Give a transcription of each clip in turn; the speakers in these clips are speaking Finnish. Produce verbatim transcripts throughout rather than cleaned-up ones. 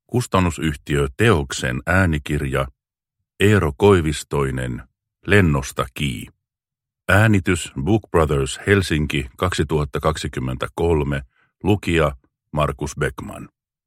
Kustannusyhtiö Teoksen äänikirja Eero Koivistoinen Lennosta Kii. Äänitys Book Brothers Helsinki kaksituhattakaksikymmentäkolme. Lukija Markus Beckman.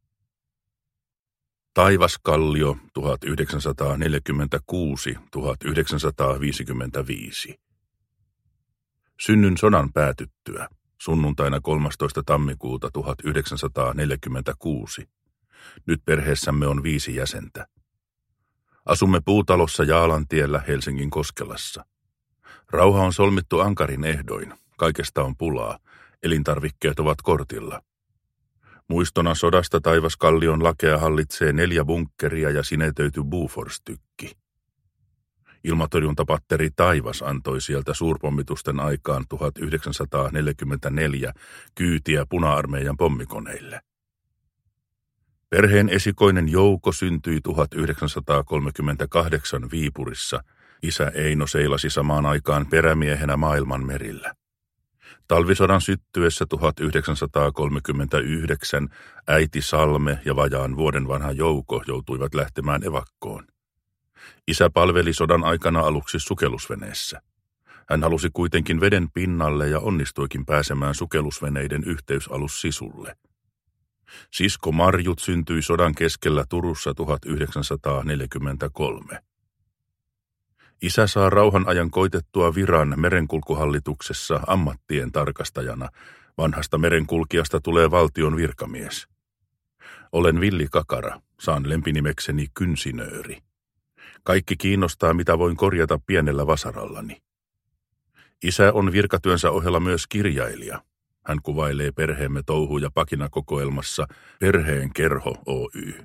Taivaskallio tuhatyhdeksänsataaneljäkymmentäkuusi tuhatyhdeksänsataaviisikymmentäviisi. Synnyn sodan päätyttyä sunnuntaina kolmastoista tammikuuta tuhatyhdeksänsataaneljäkymmentäkuusi. Nyt perheessämme on viisi jäsentä. Asumme puutalossa Jaalantiellä Helsingin Koskelassa. Rauha on solmittu ankarin ehdoin. Kaikesta on pulaa. Elintarvikkeet ovat kortilla. Muistona sodasta Taivaskallion lakea hallitsee neljä bunkkeria ja sinetöity Bofors-tykki. Ilmatorjuntapatteri Taivas antoi sieltä suurpommitusten aikaan tuhatyhdeksänsataaneljäkymmentäneljä kyytiä Puna-armeijan pommikoneille. Perheen esikoinen Jouko syntyi tuhatyhdeksänsataakolmekymmentäkahdeksan Viipurissa. Isä Eino seilasi samaan aikaan perämiehenä maailman merillä. Talvisodan syttyessä tuhatyhdeksänsataakolmekymmentäyhdeksän äiti Salme ja vajaan vuoden vanha Jouko joutuivat lähtemään evakkoon. Isä palveli sodan aikana aluksi sukellusveneessä. Hän halusi kuitenkin veden pinnalle ja onnistuikin pääsemään sukellusveneiden yhteysalus Sisulle. Sisko Marjut syntyi sodan keskellä Turussa tuhatyhdeksänsataaneljäkymmentäkolme. Isä saa rauhan ajan koitettua viran merenkulkuhallituksessa ammattien tarkastajana. Vanhasta merenkulkijasta tulee valtion virkamies. Olen Villi Kakara, saan lempinimekseni Kynsinööri. Kaikki kiinnostaa, mitä voin korjata pienellä vasarallani. Isä on virkatyönsä ohella myös kirjailija. Hän kuvailee perheemme touhuja pakinakokoelmassa Perheen kerho Oy.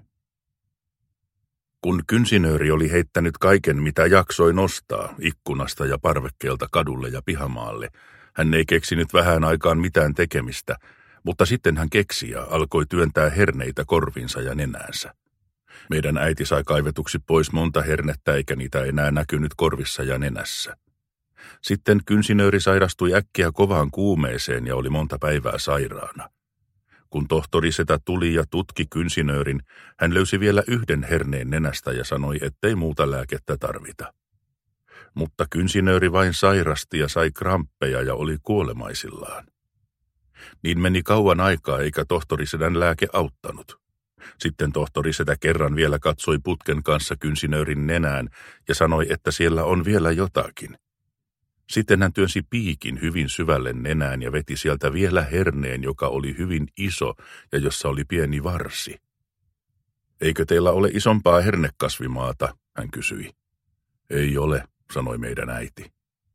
Kun kynsinööri oli heittänyt kaiken, mitä jaksoi nostaa, ikkunasta ja parvekkeelta kadulle ja pihamaalle, hän ei keksinyt vähän aikaan mitään tekemistä, mutta sitten hän keksi ja alkoi työntää herneitä korvinsa ja nenäänsä. Meidän äiti sai kaivetuksi pois monta hernettä, eikä niitä enää näkynyt korvissa ja nenässä. Sitten kynsinööri sairastui äkkiä kovaan kuumeeseen ja oli monta päivää sairaana. Kun tohtori setä tuli ja tutki kynsinöörin, hän löysi vielä yhden herneen nenästä ja sanoi, ettei muuta lääkettä tarvita. Mutta kynsinööri vain sairasti ja sai kramppeja ja oli kuolemaisillaan. Niin meni kauan aikaa eikä tohtori sedän lääke auttanut. Sitten tohtori setä kerran vielä katsoi putken kanssa kynsinöörin nenään ja sanoi, että siellä on vielä jotakin. Sitten hän työnsi piikin hyvin syvälle nenään ja veti sieltä vielä herneen, joka oli hyvin iso ja jossa oli pieni varsi. Eikö teillä ole isompaa hernekasvimaata, hän kysyi. Ei ole, sanoi meidän äiti.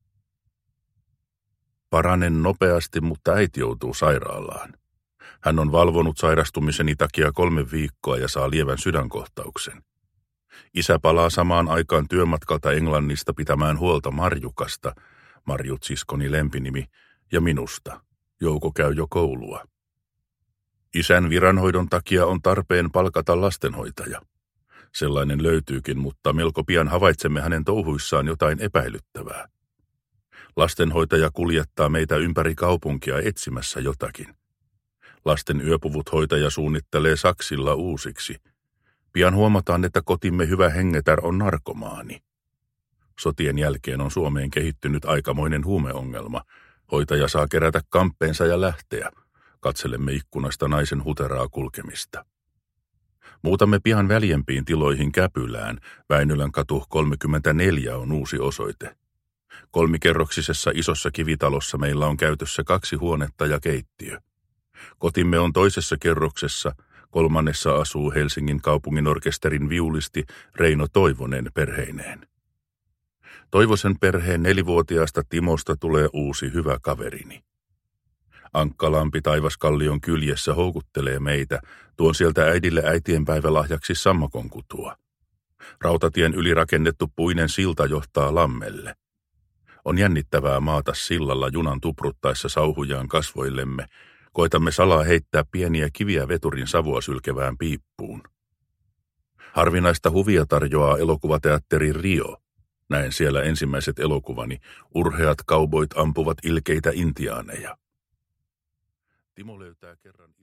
Paranen nopeasti, mutta äiti joutuu sairaalaan. Hän on valvonut sairastumiseni takia kolme viikkoa ja saa lievän sydänkohtauksen. Isä palaa samaan aikaan työmatkalta Englannista pitämään huolta Marjukasta, Marjut siskoni lempinimi, ja minusta. Jouko käy jo koulua. Isän viranhoidon takia on tarpeen palkata lastenhoitaja. Sellainen löytyykin, mutta melko pian havaitsemme hänen touhuissaan jotain epäilyttävää. Lastenhoitaja kuljettaa meitä ympäri kaupunkia etsimässä jotakin. Lasten yöpuvut hoitaja suunnittelee saksilla uusiksi. Pian huomataan, että kotimme hyvä hengetär on narkomaani. Sotien jälkeen on Suomeen kehittynyt aikamoinen huumeongelma. Hoitaja saa kerätä kamppeensa ja lähteä. Katselemme ikkunasta naisen huteraa kulkemista. Muutamme pian väljempiin tiloihin Käpylään. Väinölän katu kolmekymmentäneljä on uusi osoite. Kolmikerroksisessa isossa kivitalossa meillä on käytössä kaksi huonetta ja keittiö. Kotimme on toisessa kerroksessa. Kolmannessa asuu Helsingin kaupunginorkesterin viulisti Reino Toivonen perheineen. Toivosen perheen nelivuotiaasta Timosta tulee uusi hyvä kaverini. Ankkalampi Taivaskallion kyljessä houkuttelee meitä, tuon sieltä äidille äitienpäivälahjaksi sammakonkutua. Rautatien yli rakennettu puinen silta johtaa Lammelle. On jännittävää maata sillalla junan tupruttaessa sauhujaan kasvoillemme. Koitamme salaa heittää pieniä kiviä veturin savua sylkevään piippuun. Harvinaista huvia tarjoaa elokuvateatteri Rio. Näen siellä ensimmäiset elokuvani. Urheat kauboit ampuvat ilkeitä intiaaneja. Timo löytää kerran